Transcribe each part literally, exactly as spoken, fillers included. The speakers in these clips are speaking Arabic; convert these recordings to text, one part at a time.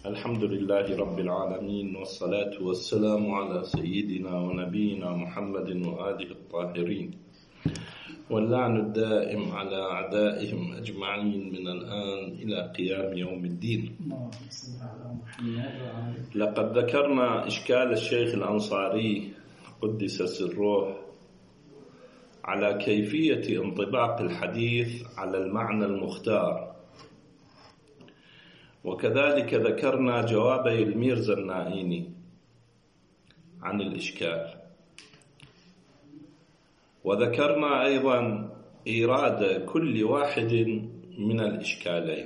الحمد لله رب العالمين، والصلاة والسلام على سيدنا ونبينا محمد وآله الطاهرين، واللعن الدائم على أعدائهم أجمعين من الآن إلى قيام يوم الدين. لقد ذكرنا إشكال الشيخ الأنصاري قدس سره على كيفية انطباق الحديث على المعنى المختار، وكذلك ذكرنا جوابي الميرزا النائيني عن الإشكال، وذكرنا أيضا إيراد كل واحد من الإشكالين.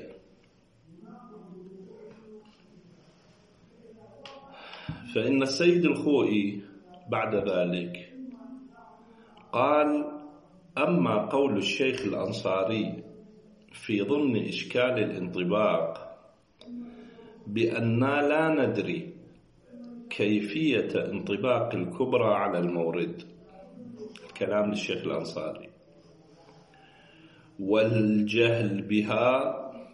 فإن السيد الخوئي بعد ذلك قال: أما قول الشيخ الأنصاري في ضمن إشكال الانطباق بأننا لا ندري كيفية انطباق الكبرى على المورد، الكلام للشيخ الأنصاري، والجهل بها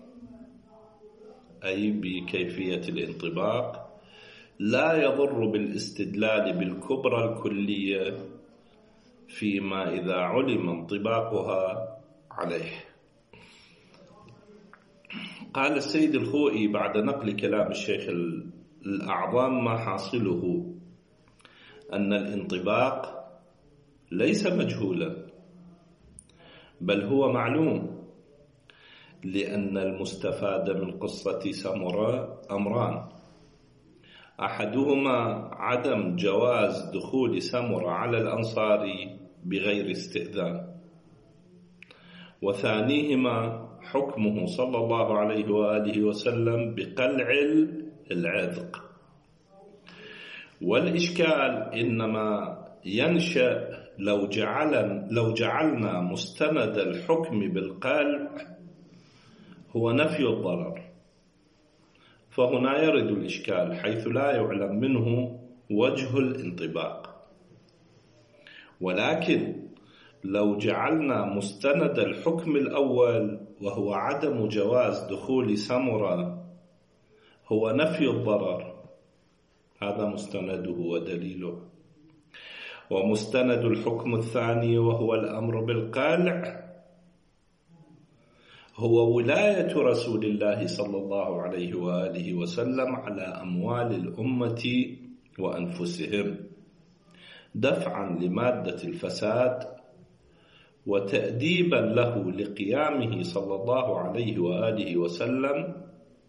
أي بكيفية الانطباق لا يضر بالاستدلال بالكبرى الكلية فيما إذا علم انطباقها عليه. قال السيد الخوئي بعد نقل كلام الشيخ الأعظم: ما حاصله أن الانطباق ليس مجهولا، بل هو معلوم، لأن المستفاد من قصة سمرة أمران: أحدهما عدم جواز دخول سمرة على الأنصاري بغير استئذان، وثانيهما حكمه صلى الله عليه وآله وسلم بقلع العذق. والإشكال إنما ينشأ لو جعلنا, لو جعلنا مستند الحكم بالقلع هو نفي الضرر، فهنا يرد الإشكال حيث لا يعلم منه وجه الانطباق. ولكن لو جعلنا مستند الحكم الأول وهو عدم جواز دخول سمرة هو نفي الضرر، هذا مستنده ودليله، ومستند الحكم الثاني وهو الأمر بالقلع هو ولاية رسول الله صلى الله عليه وآله وسلم على أموال الأمة وأنفسهم دفعا لمادة الفساد وتأديبا له لقيامه صلى الله عليه وآله وسلم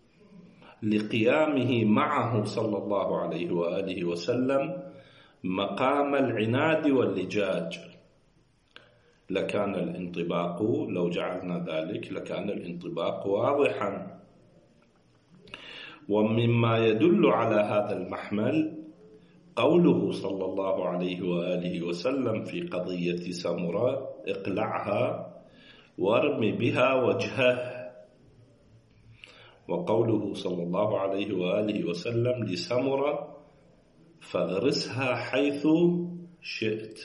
لقيامه معه صلى الله عليه وآله وسلم مقام العناد واللجاج. لكان الانطباق لو جعلنا ذلك لكان الانطباق واضحا. ومما يدل على هذا المحمل قوله صلى الله عليه وآله وسلم في قضية سمرة: اقلعها وارم بها وجهه، وقوله صلى الله عليه وآله وسلم لسمرة: فاغرسها حيث شئت.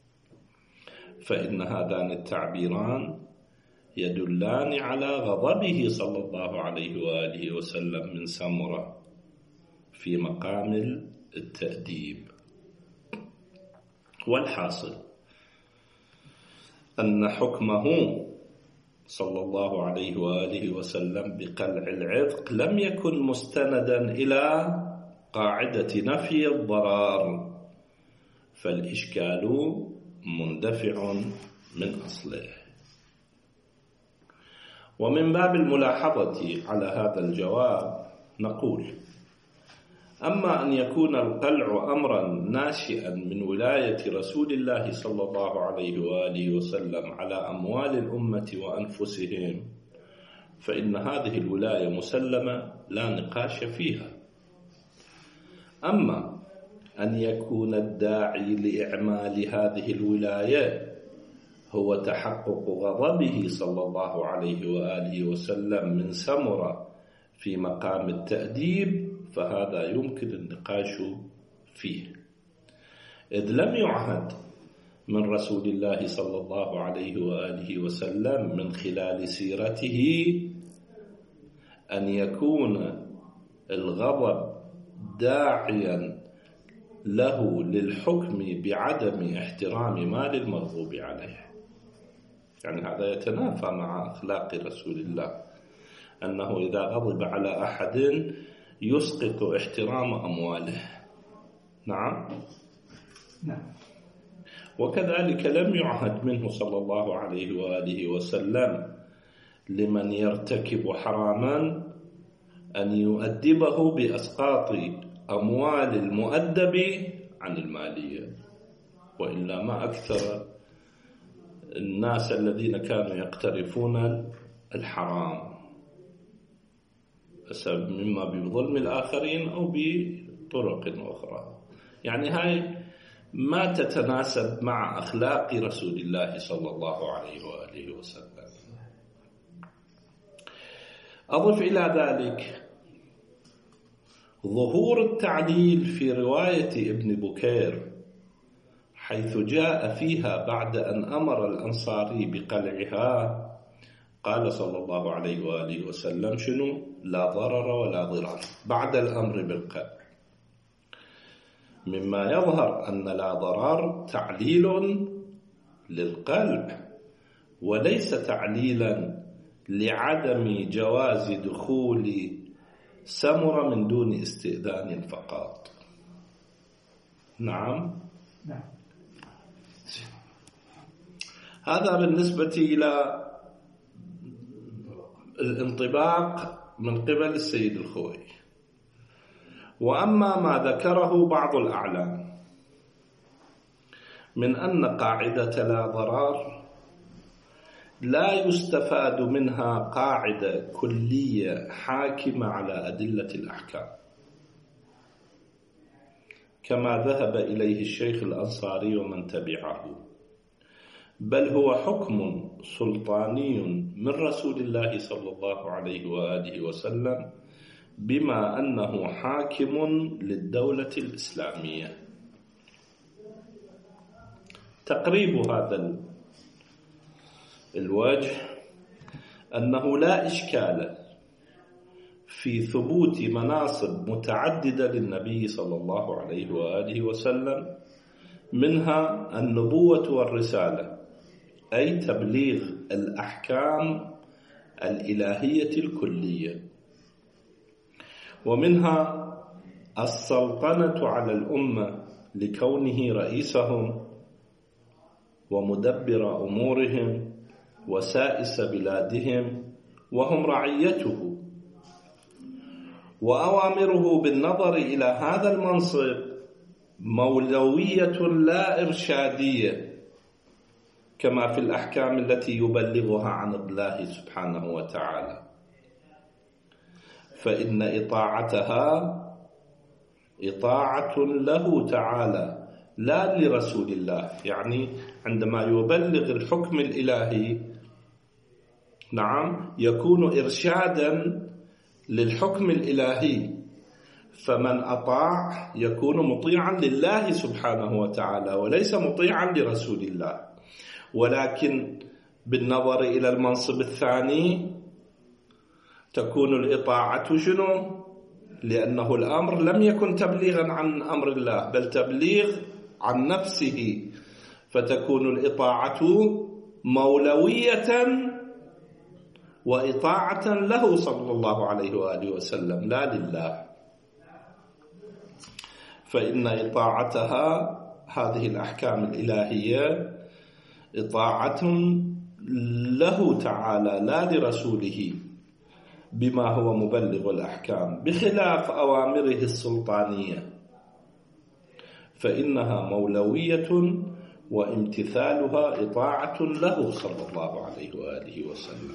فإن هذان التعبيران يدلان على غضبه صلى الله عليه وآله وسلم من سمرة في مقام التأديب. والحاصل أن حكمه صلى الله عليه وآله وسلم بقلع العذق لم يكن مستندا إلى قاعدة نفي الضرر، فالإشكال مندفع من أصله. ومن باب الملاحظة على هذا الجواب نقول: أما أن يكون القلع أمرا ناشئا من ولاية رسول الله صلى الله عليه وآله وسلم على أموال الأمة وأنفسهم فإن هذه الولاية مسلمة لا نقاش فيها. أما أن يكون الداعي لإعمال هذه الولاية هو تحقق غضبه صلى الله عليه وآله وسلم من سمرة في مقام التأديب فهذا يمكن النقاش فيه، إذ لم يعهد من رسول الله صلى الله عليه وآله وسلم من خلال سيرته أن يكون الغضب داعيا له للحكم بعدم احترام مال المغضوب عليه. يعني هذا يتنافى مع أخلاق رسول الله، أنه إذا غضب على أحد يسقط احترام أمواله. نعم. نعم. وكذلك لم يعهد منه صلى الله عليه وآله وسلم لمن يرتكب حراما أن يؤدبه بأسقاط أموال المؤدب عن المالية، وإلا ما أكثر الناس الذين كانوا يقترفون الحرام مما بظلم الآخرين أو بطرق أخرى. يعني هاي ما تتناسب مع أخلاق رسول الله صلى الله عليه وآله وسلم. أضف إلى ذلك ظهور التعليل في رواية ابن بكير، حيث جاء فيها بعد أن أمر الأنصاري بقلعها قال صلى الله عليه وآله وسلم: شنو؟ لا ضرر ولا ضرار، بعد الأمر بالقلع. مما يظهر أن لا ضرر تعليل للقلع وليس تعليلا لعدم جواز دخول سمرة من دون استئذان فقط. نعم. نعم. هذا بالنسبة إلى الانطباق من قبل السيد الخوئي. وأما ما ذكره بعض الأعلام من أن قاعدة لا ضرار لا يستفاد منها قاعدة كلية حاكمة على أدلة الأحكام، كما ذهب إليه الشيخ الأنصاري ومن تبعه، بل هو حكم سلطاني من رسول الله صلى الله عليه وآله وسلم بما أنه حاكم للدولة الإسلامية. تقريب هذا الوجه أنه لا إشكال في ثبوت مناصب متعددة للنبي صلى الله عليه وآله وسلم، منها النبوة والرسالة، أي تبليغ الأحكام الإلهية الكلية، ومنها السلطنة على الأمة لكونه رئيسهم ومدبر أمورهم وسائس بلادهم وهم رعيته، وأوامره بالنظر إلى هذا المنصب مولوية لا إرشادية، كما في الأحكام التي يبلغها عن الله سبحانه وتعالى، فإن إطاعتها إطاعة له تعالى لا لرسول الله. يعني عندما يبلغ الحكم الإلهي نعم يكون إرشادا للحكم الإلهي، فمن أطاع يكون مطيعا لله سبحانه وتعالى وليس مطيعا لرسول الله. ولكن بالنظر إلى المنصب الثاني تكون الإطاعة شنو؟ لأنه الأمر لم يكن تبليغا عن أمر الله بل تبليغ عن نفسه، فتكون الإطاعة مولوية وإطاعة له صلى الله عليه وآله وسلم لا لله. فإن إطاعتها هذه الأحكام الإلهية إطاعة له تعالى لا لرسوله بما هو مبلغ الأحكام، بخلاف أوامره السلطانية فإنها مولوية وامتثالها إطاعة له صلى الله عليه وآله وسلم.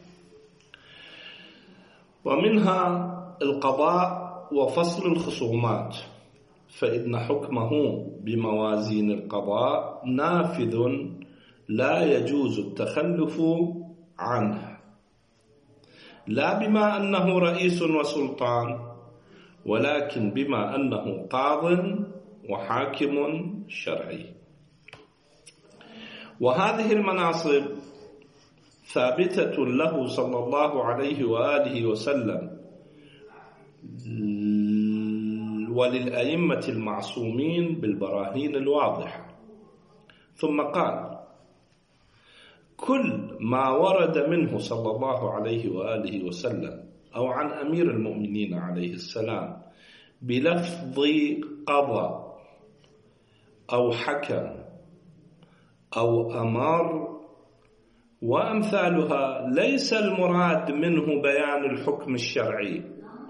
ومنها القضاء وفصل الخصومات، فإن حكمه بموازين القضاء نافذ لا يجوز التخلف عنه، لا بما أنه رئيس وسلطان، ولكن بما أنه قاض وحاكم شرعي. وهذه المناصب ثابتة له صلى الله عليه وآله وسلم وللأئمة المعصومين بالبراهين الواضحة. ثم قال: كل ما ورد منه صلى الله عليه وآله وسلم أو عن أمير المؤمنين عليه السلام بلفظ قضى أو حكم أو أمر وأمثالها ليس المراد منه بيان الحكم الشرعي،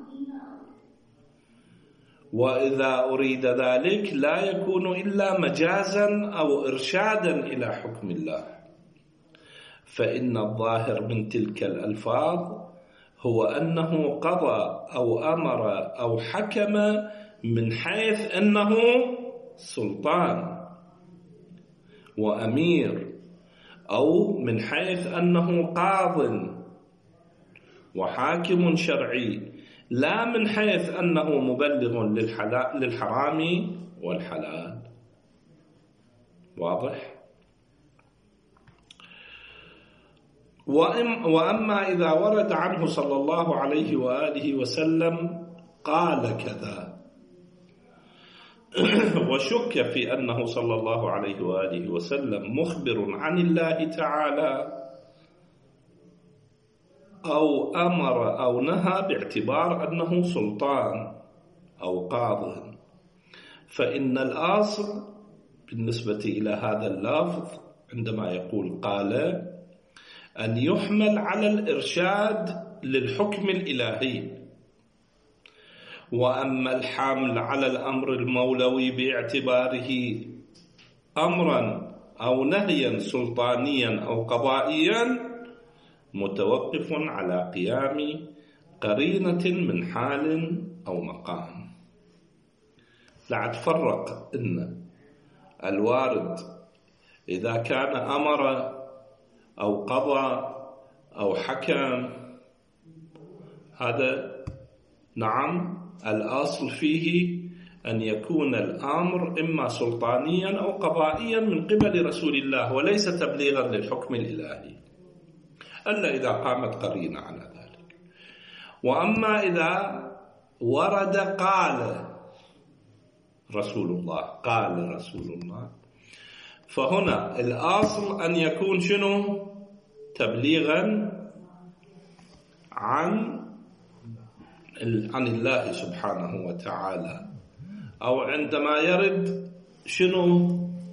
وإذا أريد ذلك لا يكون إلا مجازا أو إرشادا إلى حكم الله، فإن الظاهر من تلك الألفاظ هو أنه قضى أو أمر أو حكم من حيث أنه سلطان وأمير، أو من حيث أنه قاض وحاكم شرعي، لا من حيث أنه مبلغ للحرام والحلال. واضح؟ وأما إذا ورد عنه صلى الله عليه وآله وسلم قال كذا وشك في أنه صلى الله عليه وآله وسلم مخبر عن الله تعالى أو أمر أو نهى باعتبار أنه سلطان أو قاض، فإن الأصل بالنسبة إلى هذا اللفظ عندما يقول قال أن يحمل على الإرشاد للحكم الإلهي. وأما الحمل على الأمر المولوي باعتباره أمرا أو نهيا سلطانيا أو قضائيا متوقف على قيام قرينة من حال أو مقام. لا تفرق إن الوارد إذا كان أمر أو قضى أو حكم، هذا نعم الأصل فيه أن يكون الأمر إما سلطانيا أو قضائيا من قبل رسول الله وليس تبليغا للحكم الإلهي، إلا إذا قامت قرينة على ذلك. وأما إذا ورد قال رسول الله قال رسول الله، فهنا الأصل أن يكون شنو؟ تبليغا عن عن الله سبحانه وتعالى، أو عندما يرد شنو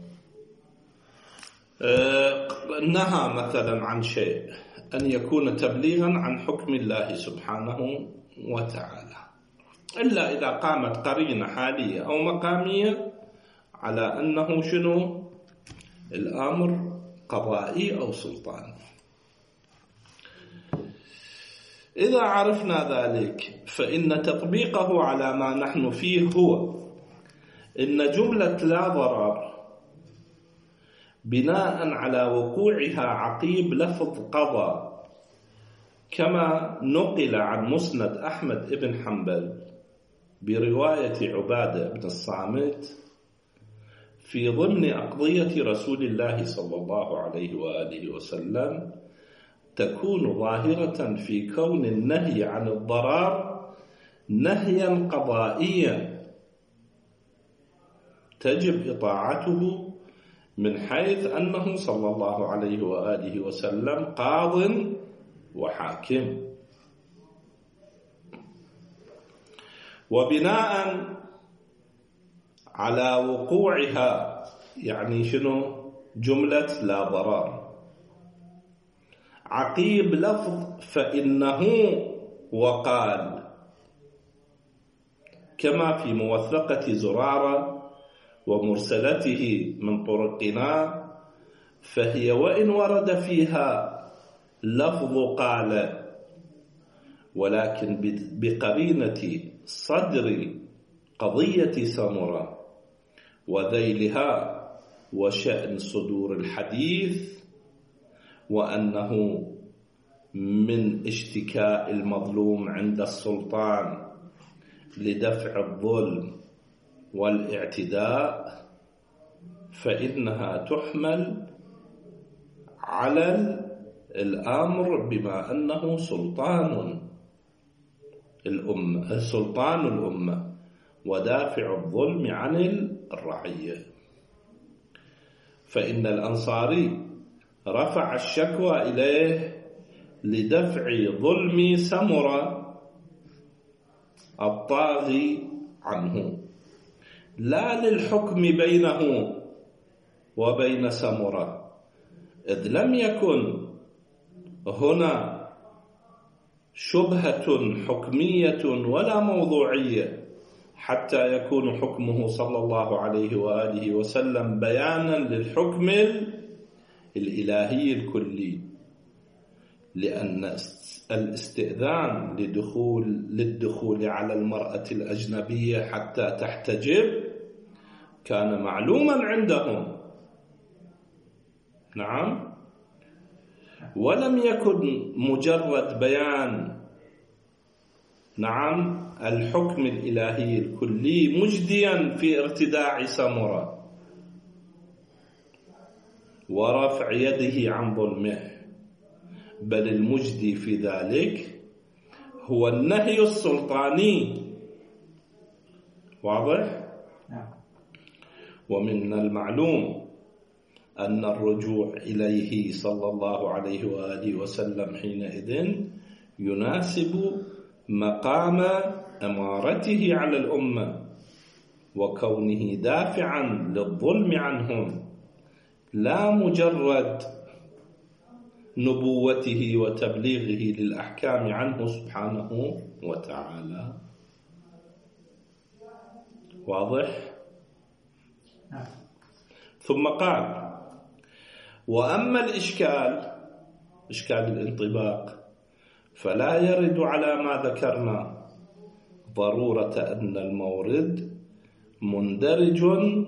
آه نهى مثلا عن شيء أن يكون تبليغا عن حكم الله سبحانه وتعالى، إلا إذا قامت قرينة حالية أو مقامية على أنه شنو الأمر قضائي أو سلطاني. إذا عرفنا ذلك فإن تطبيقه على ما نحن فيه هو إن جملة لا ضرر بناء على وقوعها عقيب لفظ قضى، كما نقل عن مسند أحمد بن حنبل برواية عبادة بن الصامت في ضمن أقضية رسول الله صلى الله عليه وآله وسلم، تكون ظاهرة في كون النهي عن الضرر نهيا قضائيا تجب إطاعته من حيث أنه صلى الله عليه وآله وسلم قاض وحاكم. وبناء على وقوعها يعني شنو جملة لا ضرر عقيب لفظ فإنه وقال، كما في موثقة زرارة ومرسلته من طرقنا، فهي وإن ورد فيها لفظ قال ولكن بقرينة صدر قضية سمرة وذيلها وشأن صدور الحديث، وأنه من اشتكاء المظلوم عند السلطان لدفع الظلم والاعتداء، فإنها تحمل على الأمر بما أنه سلطان الأمة، سلطان الأمة، ودافع الظلم عن الرعية. فإن الأنصاري رفع الشكوى إليه لدفع ظلم سمرة الطاغي عنه، لا للحكم بينه وبين سمرة، إذ لم يكن هنا شبهة حكمية ولا موضوعية حتى يكون حكمه صلى الله عليه وآله وسلم بيانا للحكم الإلهي الكلي، لأن الاستئذان لدخول للدخول على المرأة الأجنبية حتى تحتجب كان معلوما عندهم، نعم، ولم يكن مجرد بيان، نعم، الحكم الإلهي الكلي مجديا في ارتداع سمرة ورفع يده عن ظلمه، بل المجدي في ذلك هو النهي السلطاني. واضح؟ ومن المعلوم أن الرجوع إليه صلى الله عليه وآله وسلم حينئذ يناسب مقام أمارته على الأمة وكونه دافعا للظلم عنهم، لا مجرد نبوته وتبليغه للأحكام عنه سبحانه وتعالى. واضح؟ ثم قال: وأما الإشكال، إشكال الانطباق، فلا يرد على ما ذكرنا ضرورة أن المورد مندرج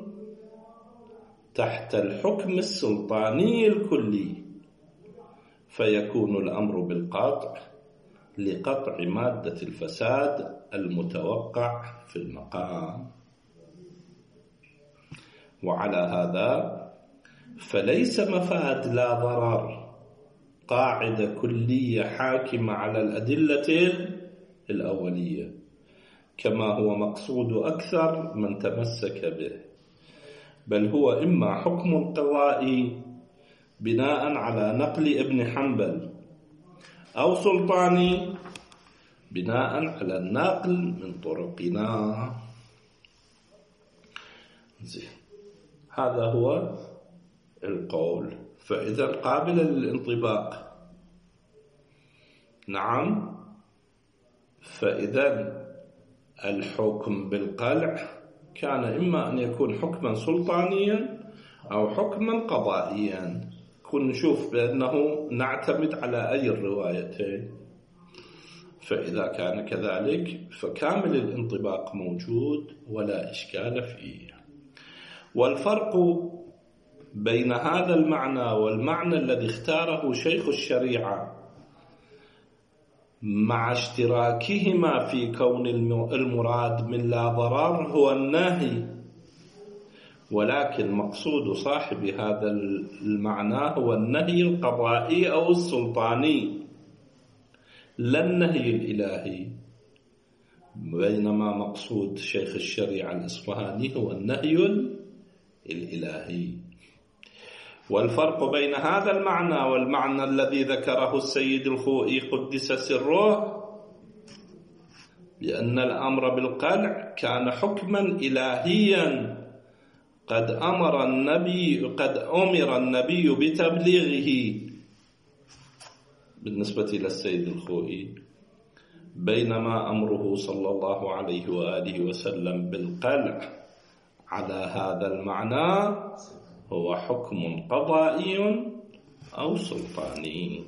تحت الحكم السلطاني الكلي، فيكون الأمر بالقطع لقطع مادة الفساد المتوقع في المقام. وعلى هذا فليس مفاد لا ضرر قاعدة كلية حاكمة على الأدلة الأولية كما هو مقصود أكثر من تمسك به، بل هو إما حكم قضائي بناء على نقل ابن حنبل، أو سلطاني بناء على النقل من طرقنا. زين، هذا هو القول. فإذا قابل للانطباق، نعم، فإذا الحكم بالقلع كان إما أن يكون حكما سلطانيا أو حكما قضائيا. كن نشوف بأنه نعتمد على أي الروايتين، فإذا كان كذلك فكامل الانطباق موجود ولا إشكال فيه. والفرق بين هذا المعنى والمعنى الذي اختاره شيخ الشريعة مع اشتراكهما في كون المراد من لا ضرر هو النهي، ولكن مقصود صاحب هذا المعنى هو النهي القضائي أو السلطاني لا النهي الإلهي، بينما مقصود شيخ الشريعة الإصفهاني هو النهي الإلهي. والفرق بين هذا المعنى والمعنى الذي ذكره السيد الخوئي قدس سره لأن الأمر بالقلع كان حكما إلهيا قد أمر النبي قد أمر النبي بتبليغه بالنسبة إلى السيد الخوئي، بينما أمره صلى الله عليه وآله وسلم بالقلع على هذا المعنى هو حكم قضائي أو سلطاني.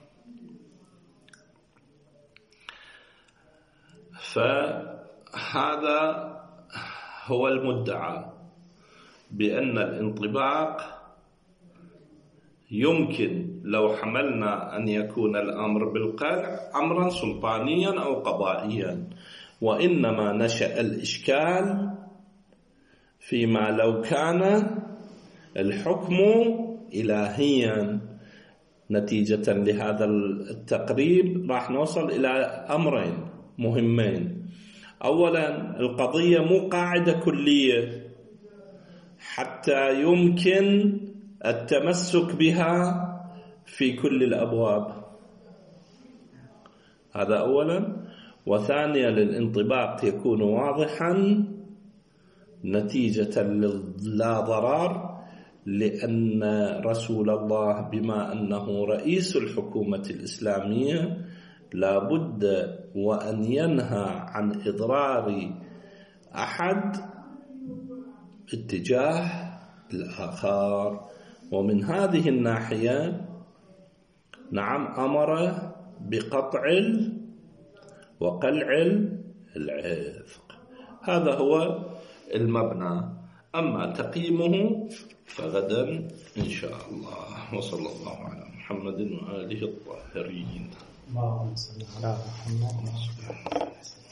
فهذا هو المدعى، بأن الانطباق يمكن لو حملنا أن يكون الأمر بالقلع أمرا سلطانيا أو قضائيا، وإنما نشأ الإشكال فيما لو كان الحكم إلهيا. نتيجة لهذا التقريب راح نوصل إلى أمرين: مهمين. أولا، القضية مو قاعدة كلية حتى يمكن التمسك بها في كل الأبواب، هذا أولا. وثانيا، للانطباق يكون واضحا نتيجة لا ضرر، لأن رسول الله بما أنه رئيس الحكومة الإسلامية لا بد وأن ينهى عن إضرار أحد اتجاه الآخر. ومن هذه الناحية نعم أمر بقطع وقلع العذق، هذا هو المبنى. أما تقييمه فغدا إن شاء الله. وصلى الله على محمد وآله الطاهرين. اللهم صل على محمد.